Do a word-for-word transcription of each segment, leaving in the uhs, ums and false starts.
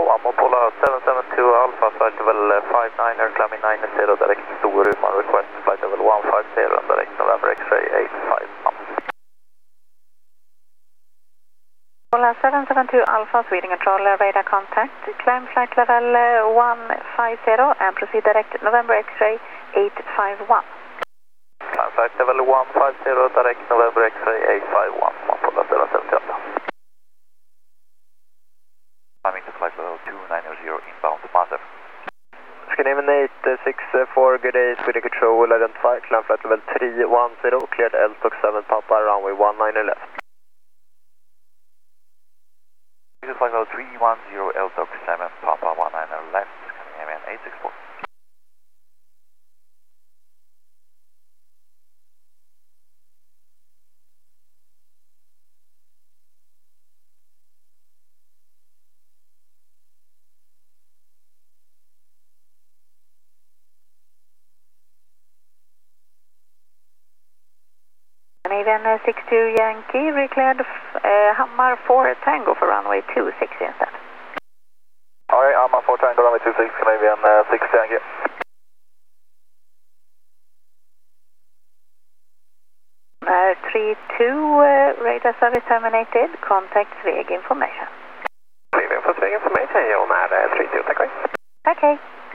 Amopola seven seven two Alpha, flight level five niner, climbing nine zero, direct Storuman, request flight level one five zero, and direct November X-ray eight five one. Amopola seven seven two Alpha, Sweden controller, radar contact, climb flight level one five zero, and proceed direct November X-ray eight five one. Climb flight level one five zero, direct November X-ray eight five one, Amopola seven seven two Alpha. Climbing to flight level two nine zero, inbound to Master. Scandinavian eight six four, good day, Sweden control, identify, climb flight level three one zero, cleared L T O C seven Papa, runway one niner left. This is flight level three one zero, L T O C seven Papa, one niner left, Scandinavian eight six four. Scandinavian six two Yankee, recleared uh, Hammar four Tango for runway two six instead. Alright, Hammar four Tango, runway two six, Scandinavian uh, six Yankee. Uh, three two, uh, radar service terminated, contact Sveg information. Sveg info, Sveg information, Jon är three two, tack. Okay.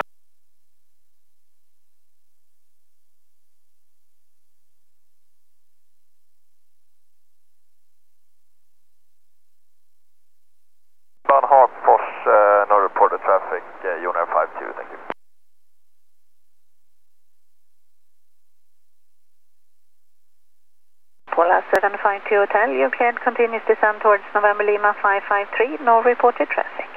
Van Hagfors, uh, no reported traffic, uh, Jonar five two, thank you. Pola seven five two Hotel, you cleared continuous descent towards November Lima five five three, no reported traffic.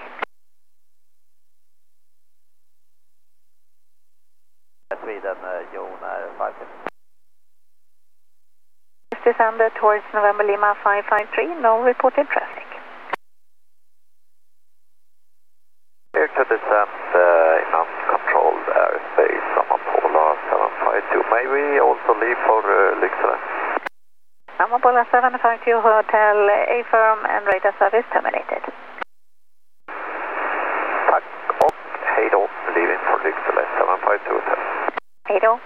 Sweden, uh, Jonar five two. Descend towards November Lima five five three, no reported traffic. Clear to descent uh, in uncontrolled airspace on Amopola seven five two. May we also leave for uh, Lycksele? Amopola seven five two Hotel, A-firm and radar service terminated. Tack och hej då, leaving for Lycksele seven five two Hotel. Hej då.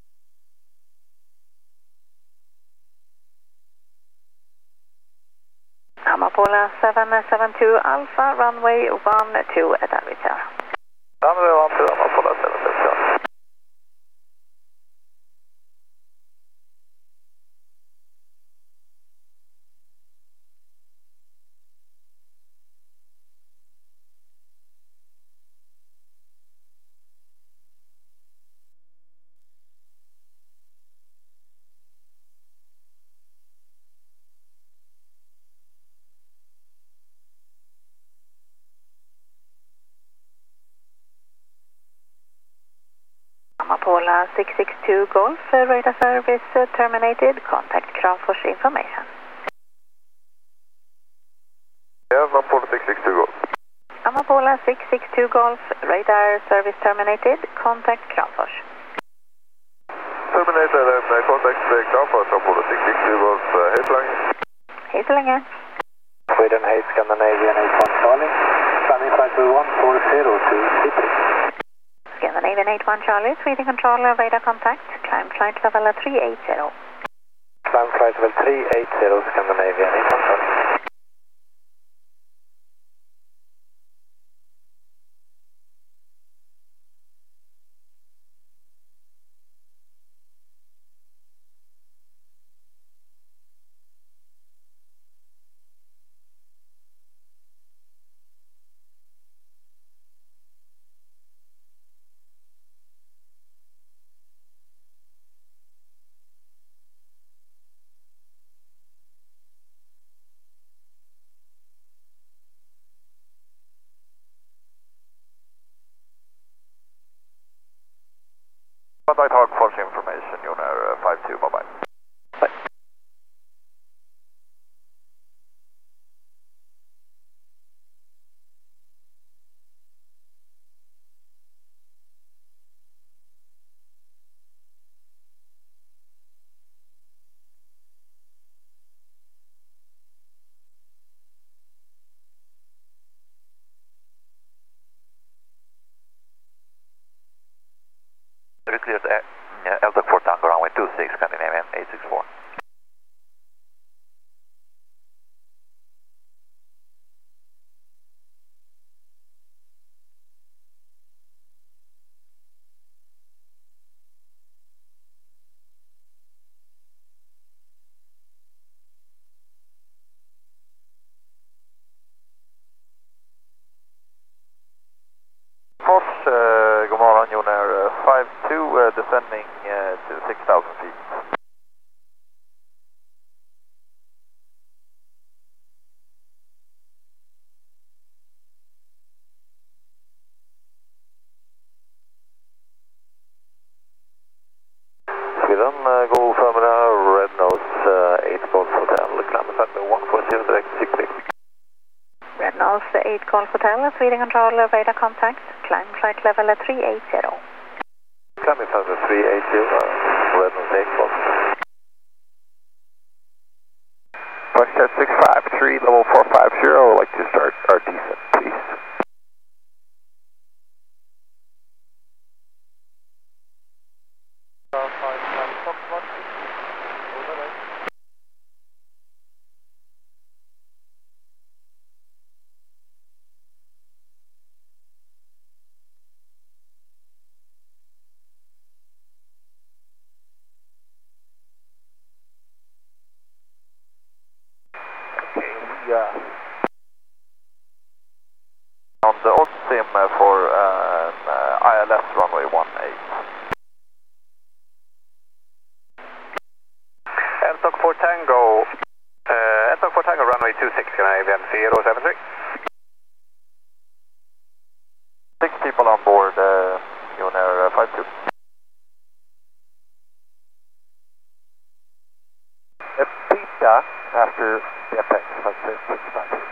Amopola seven seven two Alpha, runway one two at Arvidsjaur. Runway one two, Amopola seven seven two. Amopola six six two Golf, uh, radar service uh, terminated, contact Kramfors information. Yeah, Amopola six six two Golf. Amopola six six two Golf, radar service terminated, contact Kramfors. Terminated and uh, contact uh, Kramfors, Amopola six six two Golf, uh, hej så länge. Hej så länge. Sweden eight, Scandinavian eight one Charlie, climbing flight level one four zero to City. Scandinavian eight one Charlie, Sweden controller, radar contact, climb flight level three eight zero. Climb flight level three eight zero, Scandinavian eight one Charlie. Contact Hagfors information, Jonar uh, five two, bye bye. Bye. Yeah, L four Tango, runway two six, Scandinavian eight six four. Fox, uh, god morgon, Jon Air five two, uh, descending uh, to six thousand feet. Sweden, uh, go förmiddag, Red Nose uh, eight Golf Hotel, climb Fatma one four zero, direct six six. Red Nose eight Golf Hotel, Sweden Control, radar contact, climb flight level three eight zero. Climb Fatma three eight zero, uh, Red Nose eight Golf. Westjet six five three, level four five zero, would like to start our descent, please. Yeah. On the old sim uh, for um, uh, I L S runway one eight. L four Tango, uh, L four Tango runway two six, Scandinavian zero seven three. Six people on board, uh, Jon Air five two. Pita after the F X, Westjet six five three.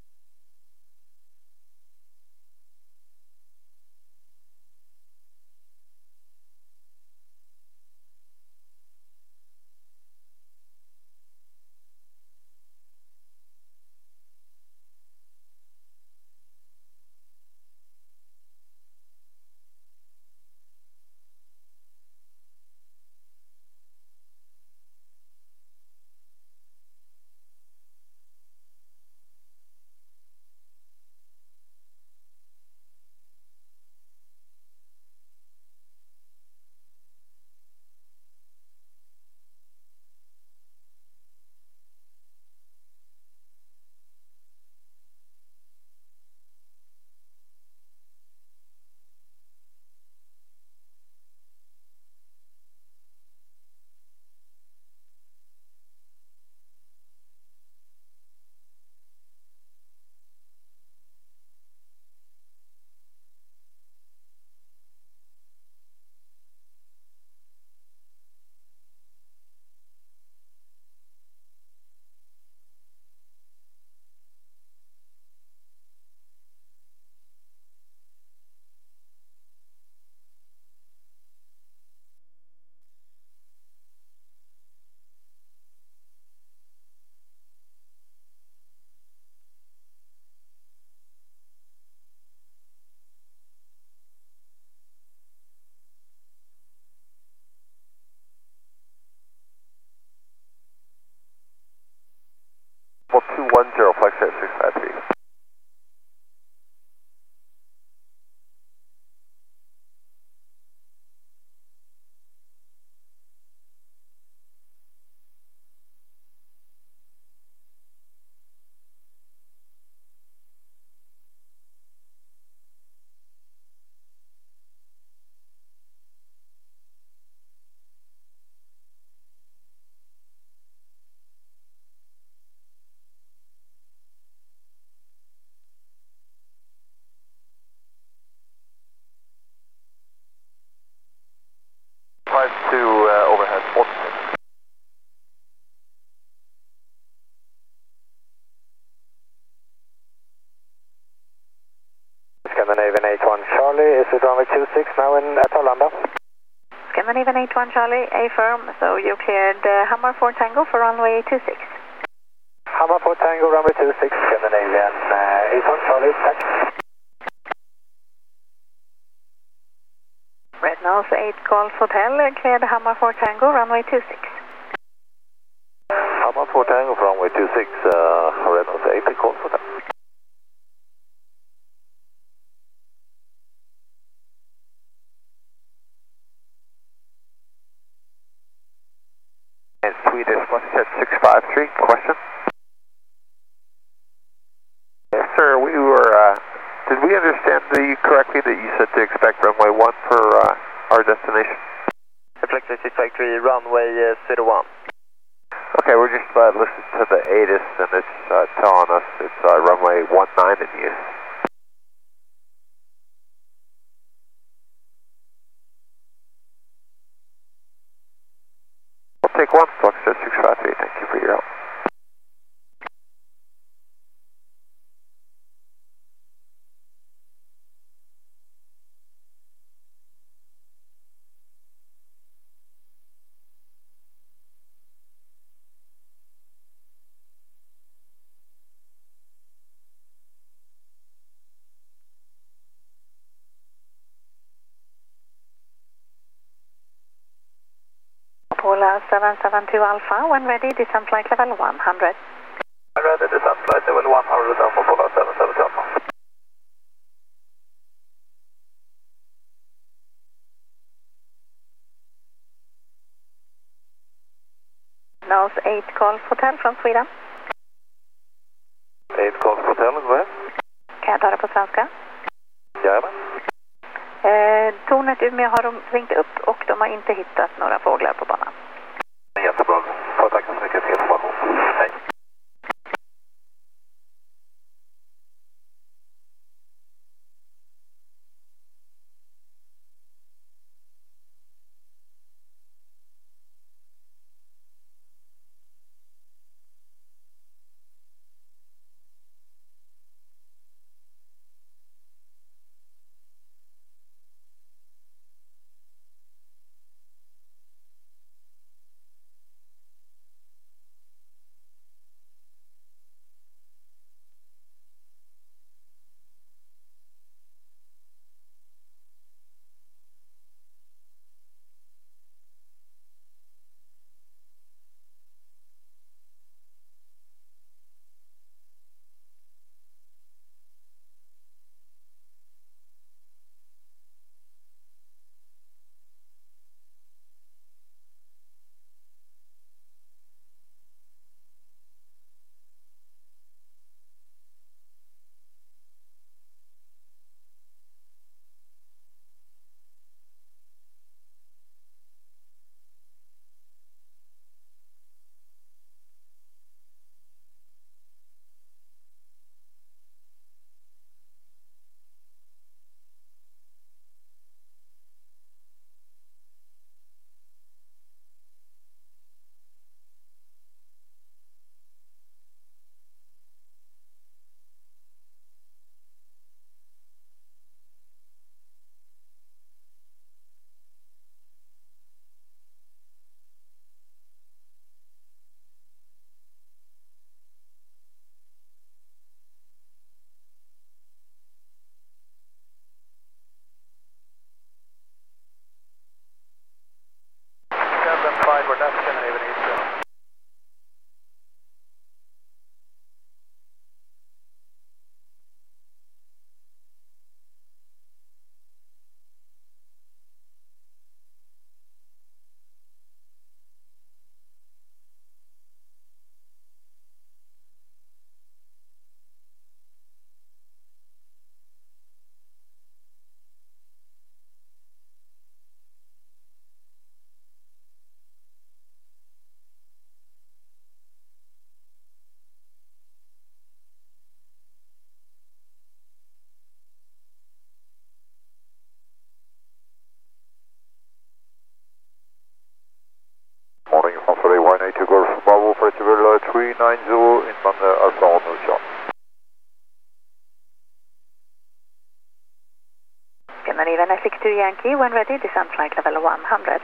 two one zero, Flexjet six five three. five two uh, overhead, positive. Scandinavian eight one Charlie, is it runway two six now in at Arlanda? Scandinavian eight one Charlie, A firm, so you cleared uh, Hammer four Tango for runway two six. Hammer four Tango, runway two six, Scandinavian uh, eight one Charlie, taxi. Red Nose eight Golf Hotel, cleared Hammar four Tango, runway two six. Hammar four Tango for runway two six, uh, Red Nose eight Golf Hotel. And Swedish one set six five three, question? Yes, sir, we were, uh, did we understand you correctly that you said to expect runway one for uh, our destination? Reflector six five three, runway uh, zero one. Okay, we're just uh, listening to the A T I S and it's uh, telling us it's uh, runway one nine in use. We'll take one, Fluxjet six five three, thank you for your help. Polar seven seven two Alpha, when ready, descent flight level one hundred. Ready, descent flight level one hundred, Alpha Polar seven seven two Alpha. Nose eight Golf Hotel från Sweden. eight Golf Hotel, go ahead. Kan jag ta det på svenska? Jajamän. Eh, tornet Umeå har de ringt upp och de har inte hittat några fåglar på banan. Jättebra. Tack så mycket för information. Hej. three nine zero inbound Alpha Romeo John. Scandinavian S six two Yankee, when ready, descent flight level one hundred.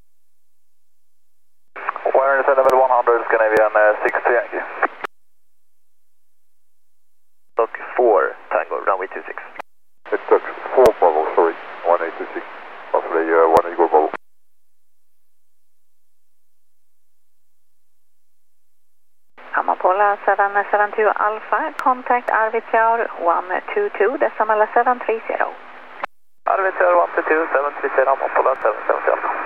When ready, level one hundred, Scandinavian uh, six two Yankee. Stock four Tango, runway two six. It's Stock four Bravo, sorry, one eight two six, roughly uh, one Polar seven seven two Alpha, contact Arvidsjaur one two two, decimal seven three zero. Arvidsjaur one two two, seven three zero, Polar seven seven two Alpha.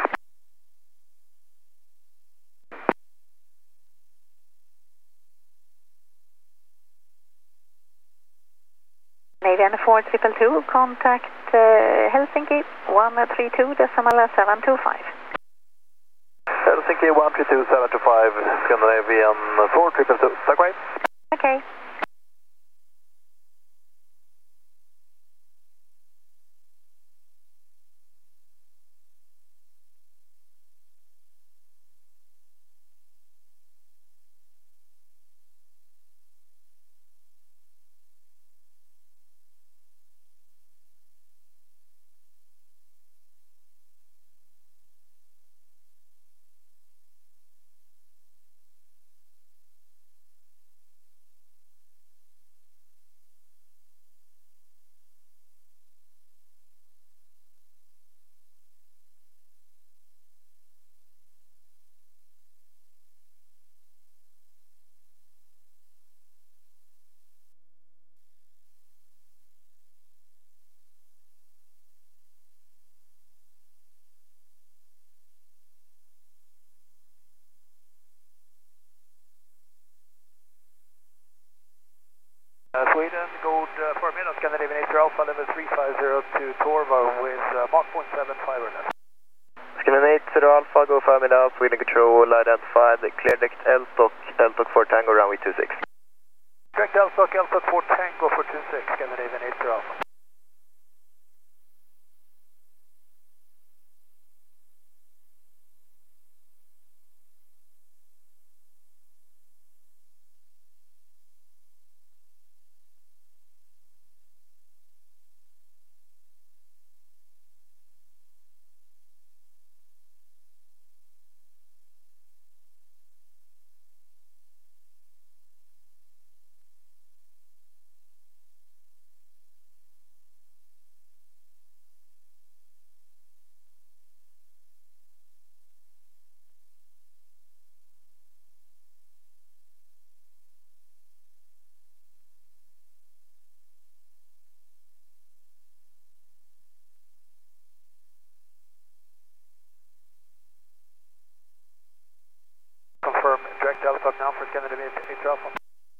Canadian four two two two, contact uh, Helsinki one three two, decimal seven two five. Helsinki one three two, seven two five, Scandinavian four two two two, tack right. Okay. Uh, Sweden, good uh, four minutes, Scandinavian eight Alpha, level three five zero to Torva with uh, Mach point seven five or less. Scandinavian eight Alpha, go five minutes, Sweden control, identified, clear deck L T O C, L T O C for Tango, runway two six. Direct L T O C, L T O C for Tango for two six, Scandinavian eight Alpha. Confirm direct L T O C now for Scandinavian eight Alpha.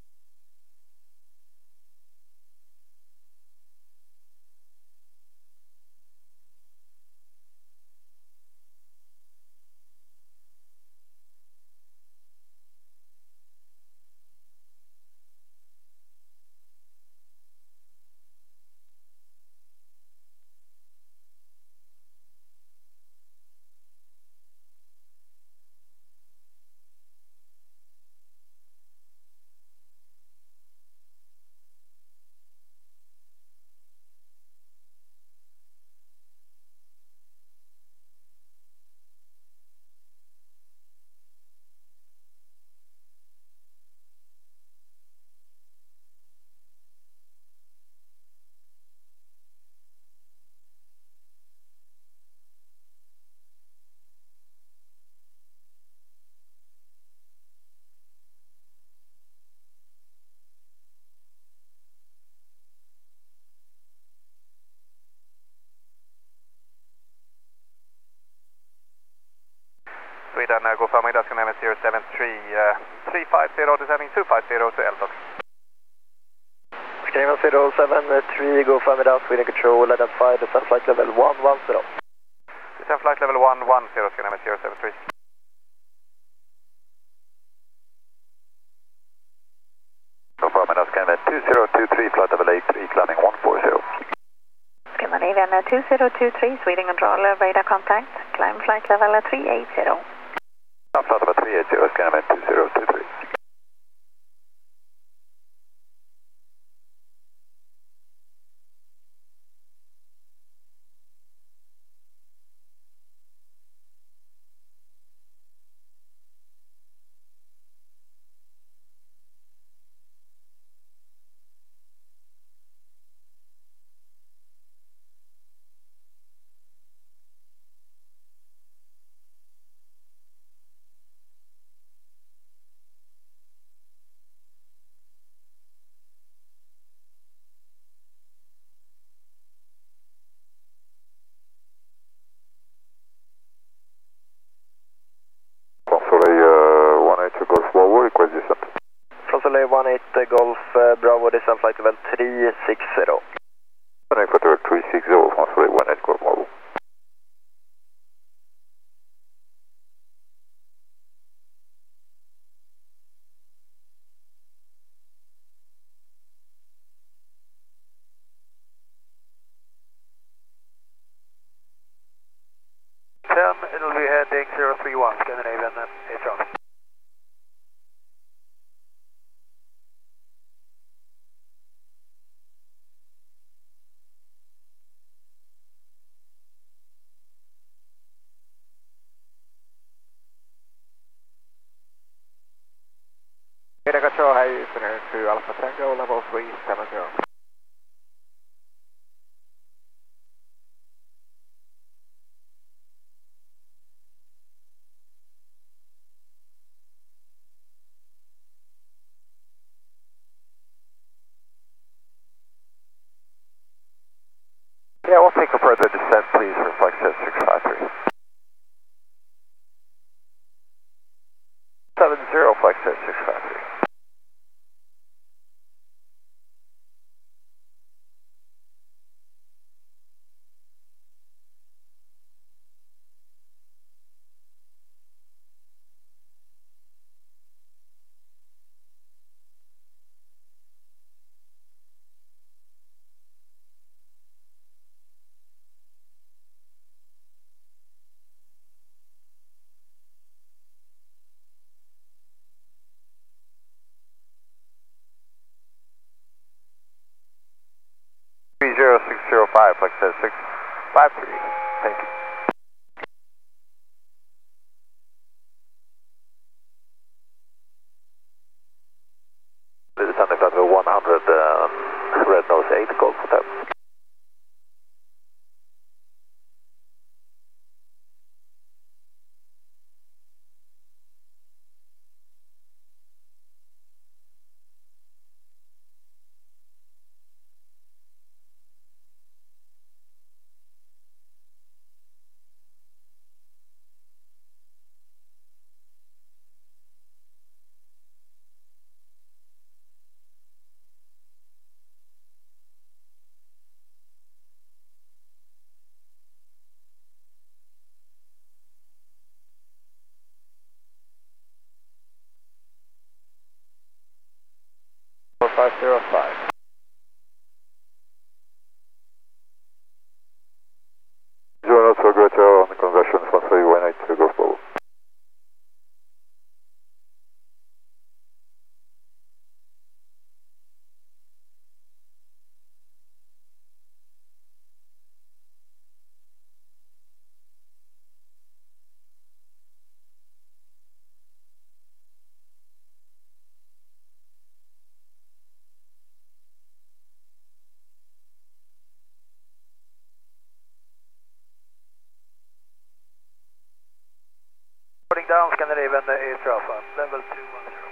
Sweden, uh, go five minutes, Scandinavian zero seven three, uh, three five zero, descending two five zero to L T O C. Scandinavian zero seven three, go five minutes, Sweden control, identified, descent flight level one one zero. Descent flight level one one zero, Scandinavian zero seven three. Go five minutes, Scandinavian two zero two three, flight level eight three, climbing one four zero. Scandinavian uh, two zero two three, Sweden control, uh, radar contact, climb flight level uh, three eight zero. Flight level three eight zero, Scandinavian two zero two three. runway one eight uh, Golf uh, Bravo, descent flight level three six zero. Runway flight level three six zero, runway one eight Golf Bravo. ten, it'll be heading zero three one, Scandinavian air traffic. Radar control, how you connect to Alpha Tango, level three seven zero. Yeah, we'll take a further descent, please, for flight set six five three. seven zero, flight set six five three. three zero six zero five, flight set six five three. Thank you. Descending flight level one hundred, uh, Red Nose eight, Golf Hotel. four five zero five. Join us for greater on the conversion one three one eight to Golf Bravo. Reporting down, Scandinavian air traffic, level two one zero.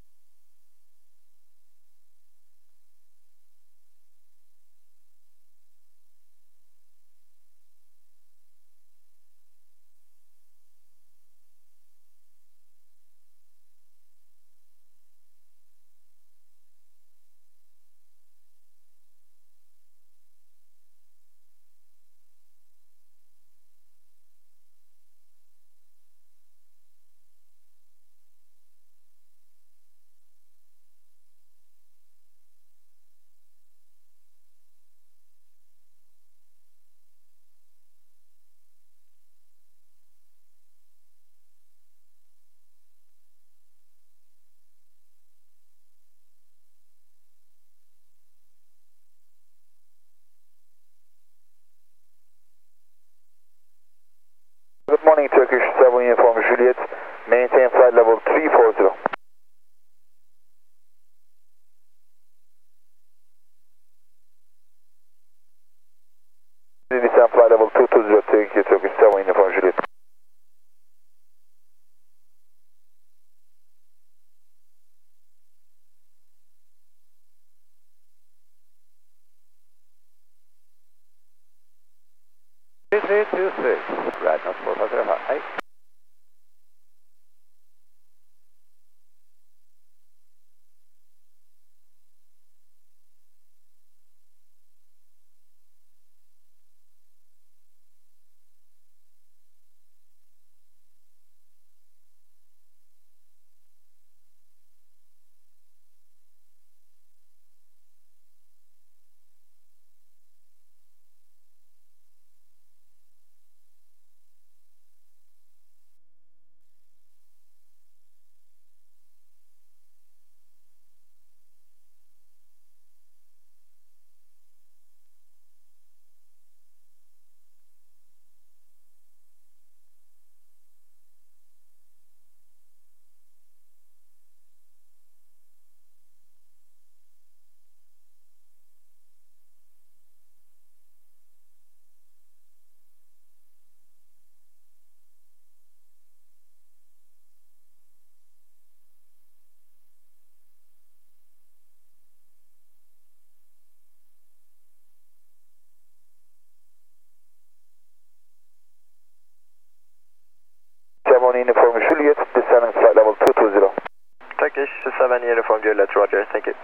Good morning, Turkish seven Uniform Juliet. Maintain flight level three four zero. Descent flight level two two zero, thank you, Turkish seven Uniform Juliet. three three two six, Red Nose four five zero five. Juliet, descending flight level two two zero. Turkish seven Uniform Juliet, roger, thank you.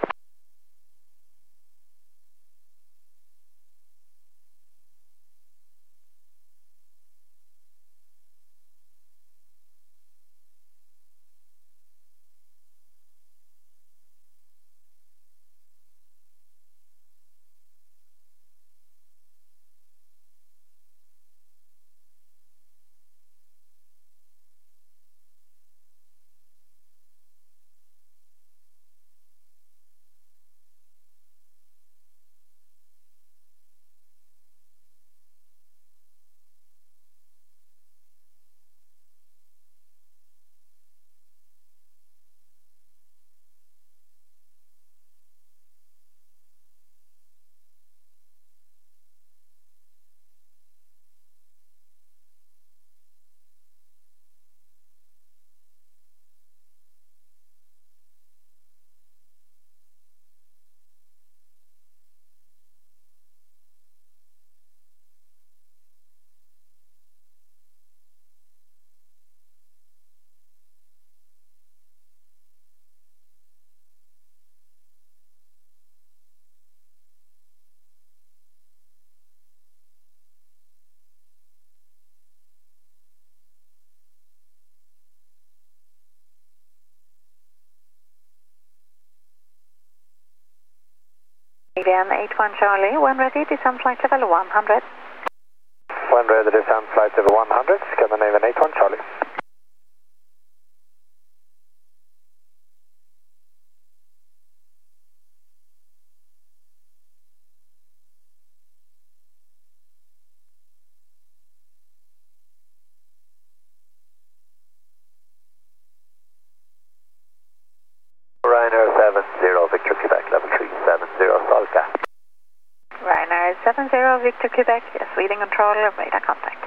Canadian eight one Charlie, when ready, descend flight level one hundred. When ready, descend flight level one hundred, Scandinavian eight one Charlie. Ryanair seven zero Victor Quebec, level three seven zero, Salka. Ryanair seven zero Victor Quebec, yes, leading control, radar contact.